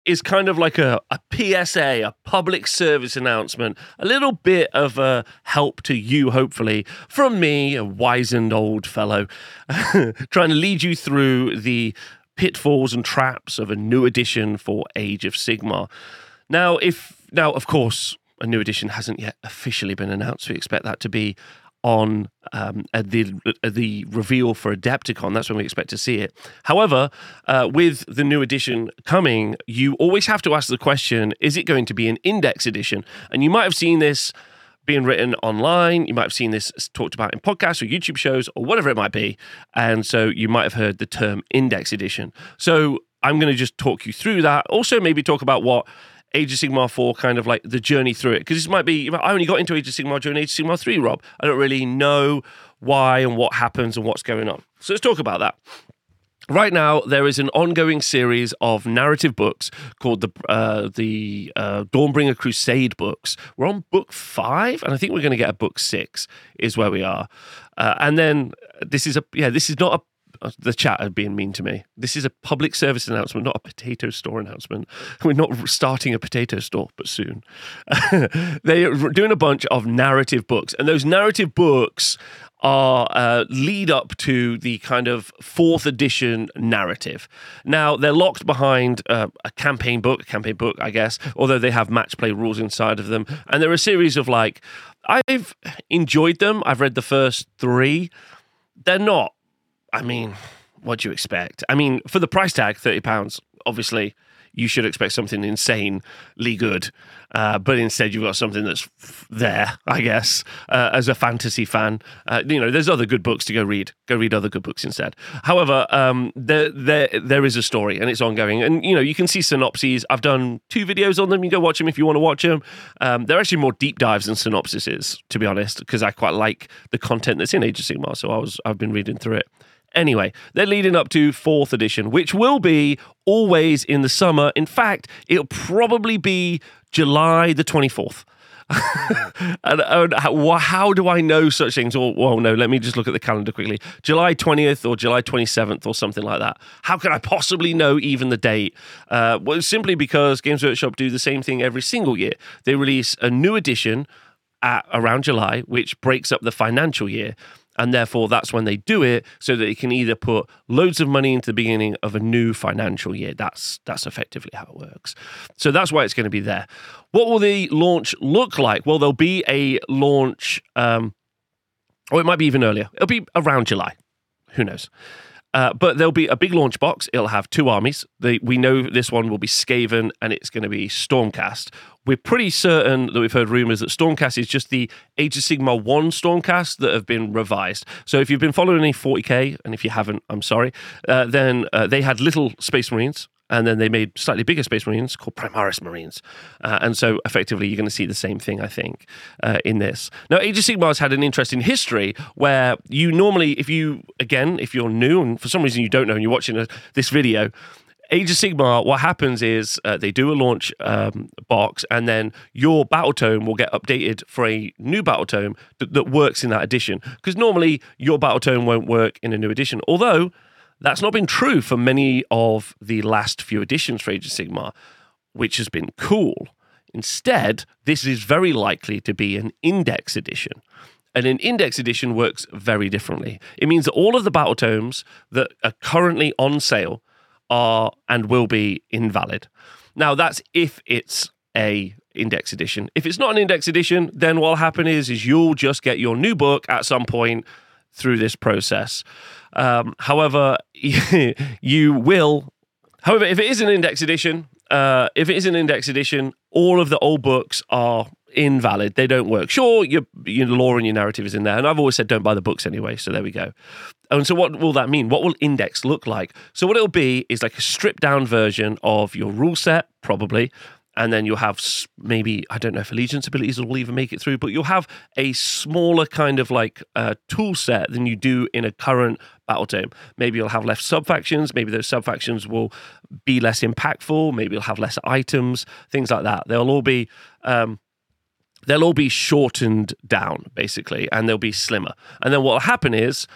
is kind of like a PSA, a public service announcement, a little bit of a help to you, hopefully, from me, a wizened old fellow, trying to lead you through the pitfalls and traps of a new edition for Age of Sigmar. Now, of course, a new edition hasn't yet officially been announced. We expect that to be on at the reveal for Adepticon. That's when we expect to see it. However, with the new edition coming, you always have to ask the question, is it going to be an index edition? And you might have seen this being written online. You might have seen this talked about in podcasts or YouTube shows or whatever it might be. And so you might have heard the term index edition. So I'm going to just talk you through that. Also, maybe talk about what Age of Sigmar 4, kind of like the journey through it. Because this might be, I only got into Age of Sigmar during Age of Sigmar 3, Rob. I don't really know why and what happens and what's going on. So let's talk about that. Right now, there is an ongoing series of narrative books called the Dawnbringer Crusade books. We're on book 5, and I think we're going to get a book 6 is where we are. And then this is not a the chat are being mean to me. This is a public service announcement, not a potato store announcement. We're not starting a potato store, but soon. They are doing a bunch of narrative books, and those narrative books are lead up to the kind of 4th edition narrative. Now, they're locked behind a campaign book, I guess, although they have match play rules inside of them. And there are a series of I've enjoyed them. I've read the first 3. They're not, what do you expect? For the price tag, £30, obviously, you should expect something insanely good. But instead, you've got something that's there, I guess, as a fantasy fan. There's other good books to go read. Go read other good books instead. However, there is a story, and it's ongoing. And, you can see synopses. I've done 2 videos on them. You can go watch them if you want to watch them. They're actually more deep dives than synopsises, to be honest, because I quite like the content that's in Age of Sigmar, so I've been reading through it. Anyway, they're leading up to 4th edition, which will be always in the summer. In fact, it'll probably be July the 24th. and how do I know such things? No, let me just look at the calendar quickly. July 20th or July 27th or something like that. How can I possibly know even the date? Well, simply because Games Workshop do the same thing every single year. They release a new edition at around July, which breaks up the financial year. And therefore, that's when they do it, so that they can either put loads of money into the beginning of a new financial year. That's effectively how it works. So that's why it's going to be there. What will the launch look like? Well, there'll be a launch, or it might be even earlier. It'll be around July. Who knows? But there'll be a big launch box. It'll have 2 armies. We know this one will be Skaven, and it's going to be Stormcast. We're pretty certain that we've heard rumors that Stormcast is just the Age of Sigmar 1 Stormcast that have been revised. So if you've been following any 40k, and if you haven't, I'm sorry, then they had little Space Marines, and then they made slightly bigger Space Marines called Primaris Marines. And so effectively, you're going to see the same thing, I think, in this. Now, Age of Sigmar has had an interesting history where you normally, if you're new, and for some reason you don't know, and you're watching this video, Age of Sigmar, what happens is they do a launch box, and then your battle tome will get updated for a new battle tome that works in that edition. Because normally your battle tome won't work in a new edition. Although that's not been true for many of the last few editions for Age of Sigmar, which has been cool. Instead, this is very likely to be an index edition. And an index edition works very differently. It means that all of the battle tomes that are currently on sale are and will be invalid. Now, that's if it's a index edition. If it's not an index edition, then what'll happen is you'll just get your new book at some point through this process. However, if it is an index edition, all of the old books are invalid. They don't work. Sure, your lore and your narrative is in there, and I've always said don't buy the books anyway, so there we go. And so what will that mean? What will index look like? So what it'll be is like a stripped down version of your rule set, probably, and then you'll have maybe, I don't know if allegiance abilities will even make it through, but you'll have a smaller kind of tool set than you do in a current battle tome. Maybe you'll have less sub-factions. Maybe those sub-factions will be less impactful. Maybe you'll have less items, things like that. They'll all be shortened down, basically, and they'll be slimmer. And then what will happen is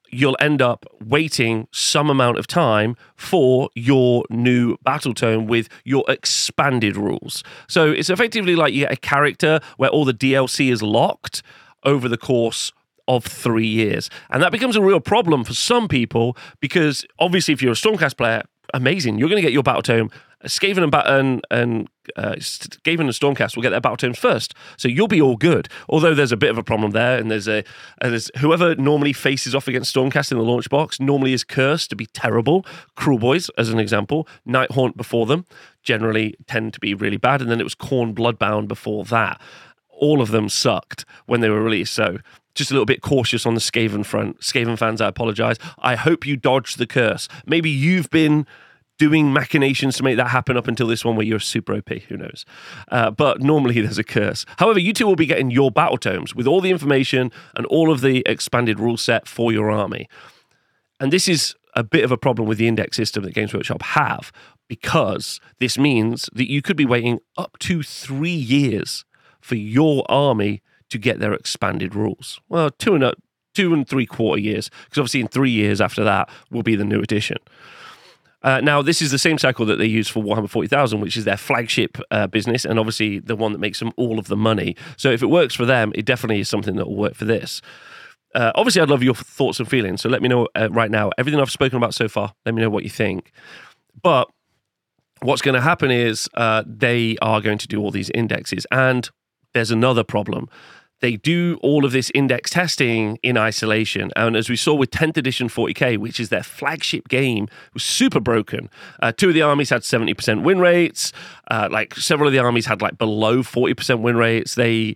you'll end up waiting some amount of time for your new battle tome with your expanded rules. So it's effectively like you get a character where all the DLC is locked over the course of 3 years. And that becomes a real problem for some people because obviously if you're a Stormcast player, amazing, you're going to get your battle tome. Skaven and Skaven and Stormcast will get their battle tomes first, so you'll be all good. Although there's a bit of a problem there, and there's whoever normally faces off against Stormcast in the launch box normally is cursed to be terrible. Kruleboyz, as an example, Nighthaunt before them generally tend to be really bad, and then it was Khorne Bloodbound before that. All of them sucked when they were released, so just a little bit cautious on the Skaven front. Skaven fans, I apologize. I hope you dodged the curse. Maybe you've been doing machinations to make that happen up until this one where you're super OP, who knows. But normally there's a curse. However, you two will be getting your battle tomes with all the information and all of the expanded rule set for your army. And this is a bit of a problem with the index system that Games Workshop have, because this means that you could be waiting up to 3 years for your army to get their expanded rules. Well, 2 3/4 years, because obviously in 3 years after that will be the new edition. Now, this is the same cycle that they use for Warhammer 40,000, which is their flagship business, and obviously the one that makes them all of the money. So if it works for them, it definitely is something that will work for this. Obviously, I'd love your thoughts and feelings, so let me know right now. Everything I've spoken about so far, let me know what you think. But what's going to happen is they are going to do all these indexes, and there's another problem. They do all of this index testing in isolation. And as we saw with 10th edition 40k, which is their flagship game, was super broken. 2 of the armies had 70% win rates. Like several of the armies had like below 40% win rates. They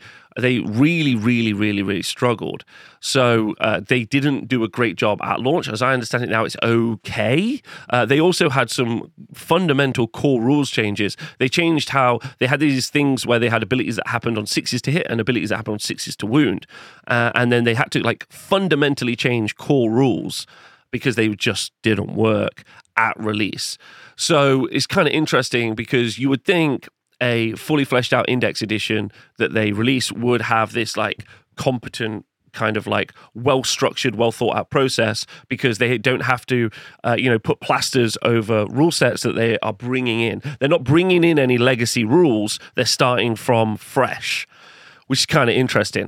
really struggled. So they didn't do a great job at launch. As I understand it now, it's okay. They also had some fundamental core rules changes. They changed how they had these things where they had abilities that happened on 6s to hit and abilities that happened on 6s to wound. And then they had to like fundamentally change core rules because they just didn't work at release. So it's kind of interesting because you would think a fully fleshed out index edition that they release would have this like competent kind of like well-structured, well-thought-out process because they don't have to, put plasters over rule sets that they are bringing in. They're not bringing in any legacy rules. They're starting from fresh, which is kind of interesting.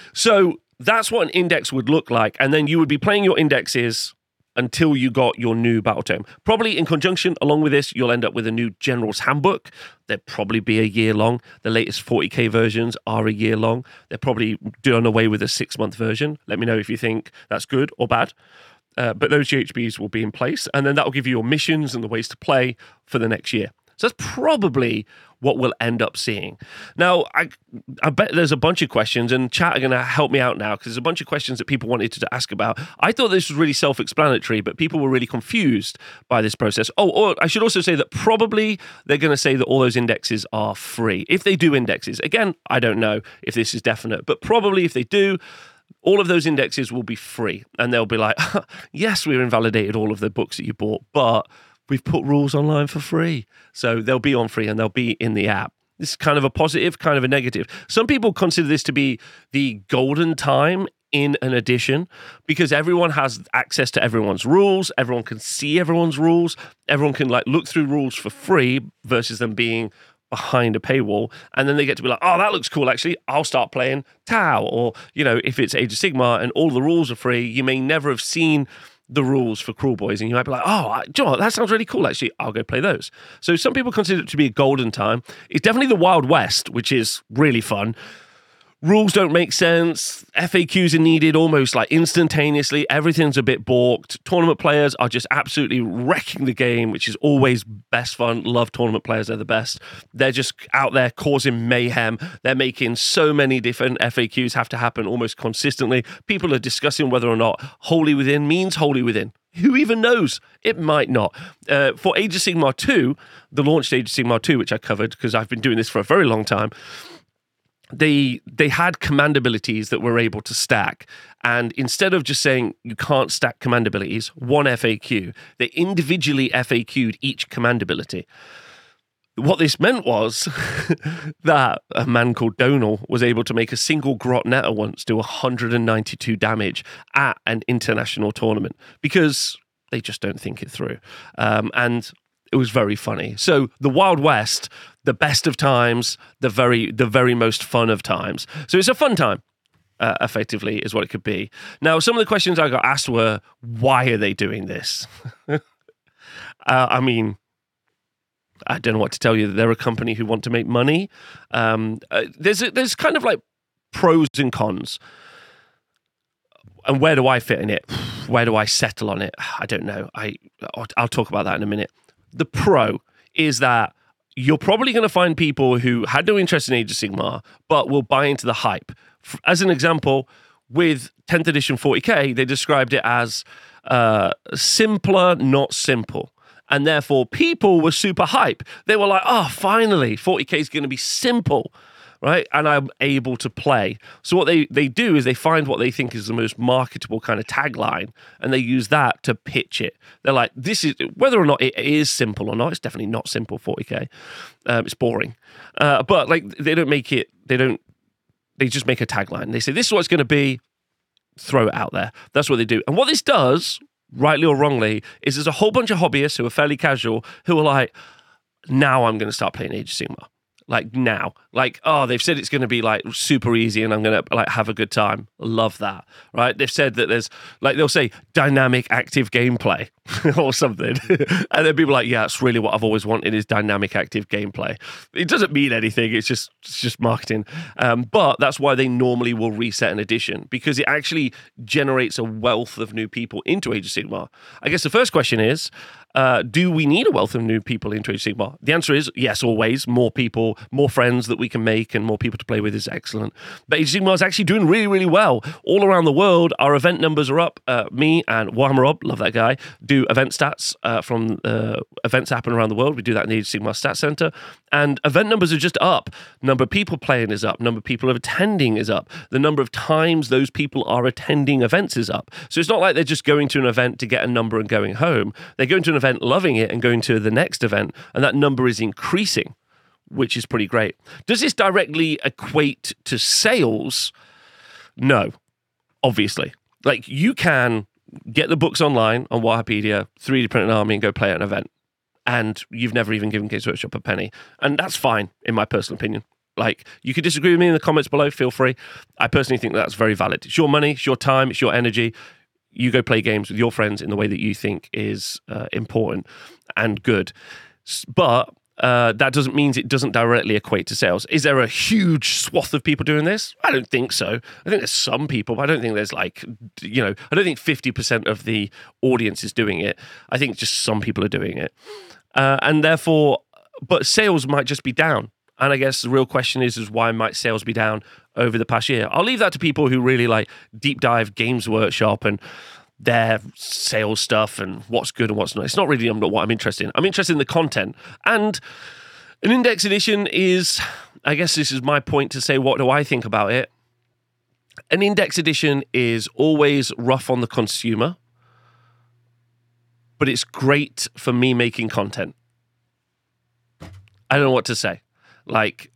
So that's what an index would look like. And then you would be playing your indexes until you got your new battle tome. Probably in conjunction, along with this, you'll end up with a new General's Handbook. They'll probably be a year long. The latest 40k versions are a year long. They're probably done away with a 6-month version. Let me know if you think that's good or bad. But those GHBs will be in place, and then that will give you your missions and the ways to play for the next year. So that's probably what we'll end up seeing. Now, I bet there's a bunch of questions, and chat are going to help me out now because there's a bunch of questions that people wanted to ask about. I thought this was really self-explanatory, but people were really confused by this process. Or I should also say that probably they're going to say that all those indexes are free. If they do indexes. Again, I don't know if this is definite, but probably if they do, all of those indexes will be free. And they'll be like, yes, we've invalidated all of the books that you bought, but we've put rules online for free. So they'll be on free and they'll be in the app. This is kind of a positive, kind of a negative. Some people consider this to be the golden time in an edition because everyone has access to everyone's rules. Everyone can see everyone's rules. Everyone can like look through rules for free versus them being behind a paywall. And then they get to be like, oh, that looks cool. Actually, I'll start playing Tau. Or, if it's Age of Sigmar and all the rules are free, you may never have seen the rules for Kruleboyz, and you might be like, oh, do you know what? That sounds really cool, actually. I'll go play those. So some people consider it to be a golden time. It's definitely the Wild West, which is really fun. Rules don't make sense. FAQs are needed almost like instantaneously. Everything's a bit balked. Tournament players are just absolutely wrecking the game, which is always best fun. Love tournament players. They're the best. They're just out there causing mayhem. They're making so many different FAQs have to happen almost consistently. People are discussing whether or not Holy Within means Holy Within. Who even knows? It might not. For Age of Sigmar 2, the launched Age of Sigmar 2, which I covered because I've been doing this for a very long time, they had command abilities that were able to stack. And instead of just saying you can't stack command abilities, one FAQ, they individually FAQ'd each command ability. What this meant was that a man called Donal was able to make a single grot netter once do 192 damage at an international tournament because they just don't think it through. And it was very funny. So the Wild West, the best of times, the very most fun of times. So it's a fun time. Effectively, is what it could be. Now, some of the questions I got asked were, why are they doing this? I mean, I don't know what to tell you. They're a company who want to make money. There's kind of like pros and cons. And where do I fit in it? Where do I settle on it? I don't know. I'll talk about that in a minute. The pro is that you're probably going to find people who had no interest in Age of Sigmar, but will buy into the hype. As an example, with 10th edition 40k, they described it as simpler, not simple. And therefore, people were super hype. They were like, oh, finally, 40k is going to be simple, right? And I'm able to play. So what they do is they find what they think is the most marketable kind of tagline, and they use that to pitch it. They're like, this is, whether or not it is simple or not, it's definitely not simple, 40k. It's boring. But like, they just make a tagline. They say, this is what it's going to be, throw it out there. That's what they do. And what this does, rightly or wrongly, is there's a whole bunch of hobbyists who are fairly casual who are like, now I'm going to start playing Age of Sigmar. Like now, like, oh, they've said it's going to be like super easy and I'm going to like have a good time. Love that, right? They've said that there's like, they'll say dynamic active gameplay or something. And then people are like, yeah, that's really what I've always wanted is dynamic active gameplay. It doesn't mean anything. It's just marketing. But that's why they normally will reset an edition because it actually generates a wealth of new people into Age of Sigmar. I guess the first question is, do we need a wealth of new people into Age of Sigmar? The answer is yes, always. More people, more friends that we can make and more people to play with is excellent. But Age of Sigmar is actually doing really, really well. All around the world, our event numbers are up. Me and Warhammer Rob, love that guy, do event stats from events happen around the world. We do that in the Age of Sigmar Stats Center. And event numbers are just up. Number of people playing is up. Number of people attending is up. The number of times those people are attending events is up. So it's not like they're just going to an event to get a number and going home. They're going to an event, loving it, and going to the next event, and that number is increasing, which is pretty great. Does this directly equate to sales? No, obviously. Like, you can get the books online on Warhampedia, 3D print an army, and go play at an event, and you've never even given Games Workshop a penny, and that's fine, in my personal opinion. Like, you could disagree with me in the comments below, feel free. I personally think that's very valid. It's your money, it's your time, it's your energy. You go play games with your friends in the way that you think is important and good. But that doesn't mean it doesn't directly equate to sales. Is there a huge swath of people doing this? I don't think so. I think there's some people, but I don't think there's like, I don't think 50% of the audience is doing it. I think just some people are doing it. And therefore, but sales might just be down. And I guess the real question is why might sales be down over the past year? I'll leave that to people who really like deep dive Games Workshop and their sales stuff and what's good and what's not. It's not really what I'm interested in. I'm interested in the content. And an index edition is, I guess this is my point to say, what do I think about it? An index edition is always rough on the consumer, but it's great for me making content. I don't know what to say. Like,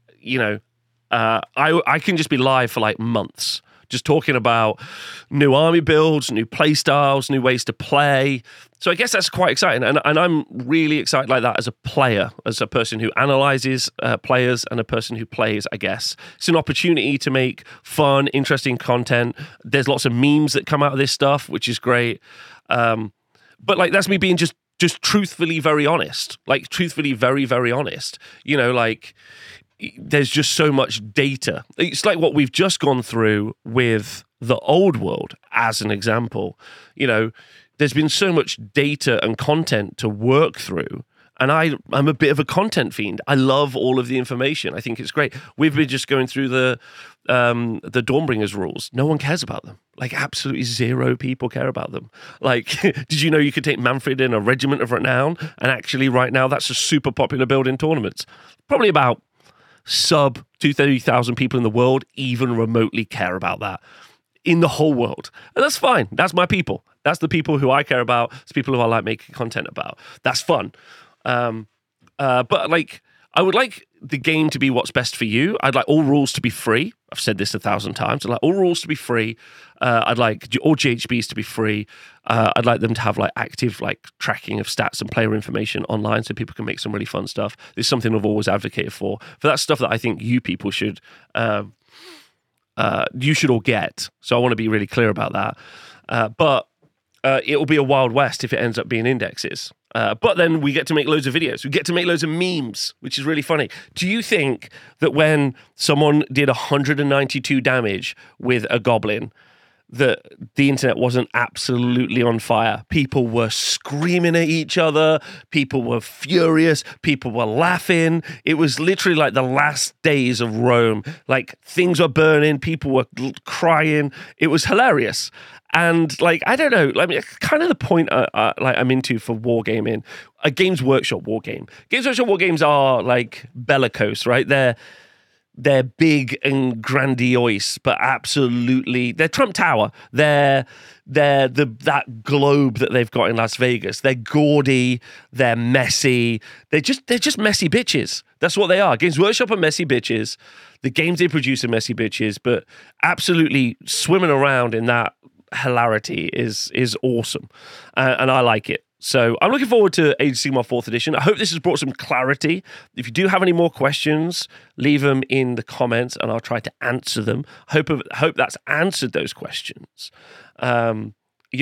I can just be live for like months, just talking about new army builds, new play styles, new ways to play. So I guess that's quite exciting. And I'm really excited like that as a player, as a person who analyzes players and a person who plays, I guess. It's an opportunity to make fun, interesting content. There's lots of memes that come out of this stuff, which is great. But like, that's me being just truthfully very honest, like truthfully very, very honest. There's just so much data. It's like what we've just gone through with the old world, as an example. There's been so much data and content to work through. And I'm a bit of a content fiend. I love all of the information. I think it's great. We've been just going through the Dawnbringers rules. No one cares about them. Like, absolutely zero people care about them. Like, did you know you could take Manfred in a Regiment of Renown? And actually, right now, that's a super popular build in tournaments. Probably about sub 230,000 people in the world even remotely care about that in the whole world. And that's fine. That's my people. That's the people who I care about. It's people who I like making content about. That's fun. But like, I would like the game to be what's best for you. I'd like all rules to be free. I've said this 1,000 times. I'd like all rules to be free. I'd like all GHBs to be free. I'd like them to have like active like tracking of stats and player information online so people can make some really fun stuff. This is something I've always advocated for. That stuff that I think you people should you should all get. So I want to be really clear about that. But it will be a Wild West if it ends up being indexes. But then we get to make loads of videos. We get to make loads of memes, which is really funny. Do you think that when someone did 192 damage with a goblin, that the internet wasn't absolutely on fire? People were screaming at each other. People were furious. People were laughing. It was literally like the last days of Rome. Like things were burning. People were crying. It was hilarious. And like, I don't know, I mean, kind of the point I'm into for wargaming, a Games Workshop war game. Games Workshop war games are like bellicose, right? They're big and grandiose, but absolutely, they're Trump Tower. They're that globe that they've got in Las Vegas. They're gaudy. They're messy. They're just messy bitches. That's what they are. Games Workshop are messy bitches. The games they produce are messy bitches, but absolutely swimming around in that hilarity is awesome, and I like it. So I'm looking forward to Age of Sigmar 4th edition. I hope this has brought some clarity. If you do have any more questions, leave them in the comments and I'll try to answer them. Hope that's answered those questions. What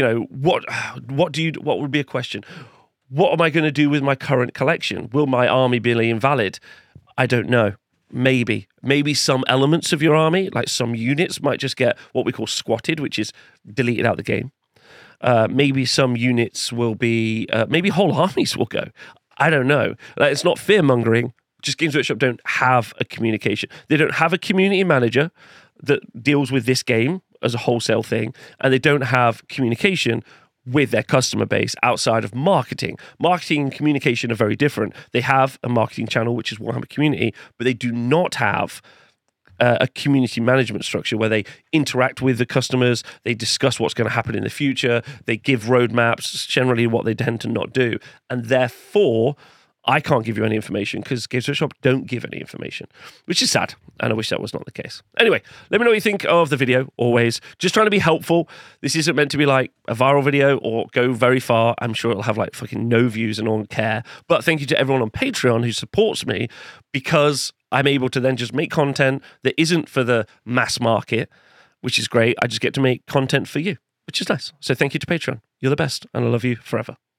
would be a question? What am I going to do with my current collection? Will my army be invalid? I don't know. Maybe some elements of your army, like some units, might just get what we call squatted, which is deleted out the game. Maybe some units will be, maybe whole armies will go. I don't know. Like, it's not fear mongering. Just Games Workshop don't have a communication. They don't have a community manager that deals with this game as a wholesale thing, and they don't have communication with their customer base outside of marketing. Marketing and communication are very different. They have a marketing channel, which is Warhammer Community, but they do not have a community management structure where they interact with the customers, they discuss what's going to happen in the future, they give roadmaps, generally what they tend to not do. And therefore, I can't give you any information because Games Workshop don't give any information, which is sad, and I wish that was not the case. Anyway, let me know what you think of the video, always. Just trying to be helpful. This isn't meant to be like a viral video or go very far. I'm sure it'll have like fucking no views and no one care. But thank you to everyone on Patreon who supports me, because I'm able to then just make content that isn't for the mass market, which is great. I just get to make content for you, which is nice. So thank you to Patreon. You're the best, and I love you forever.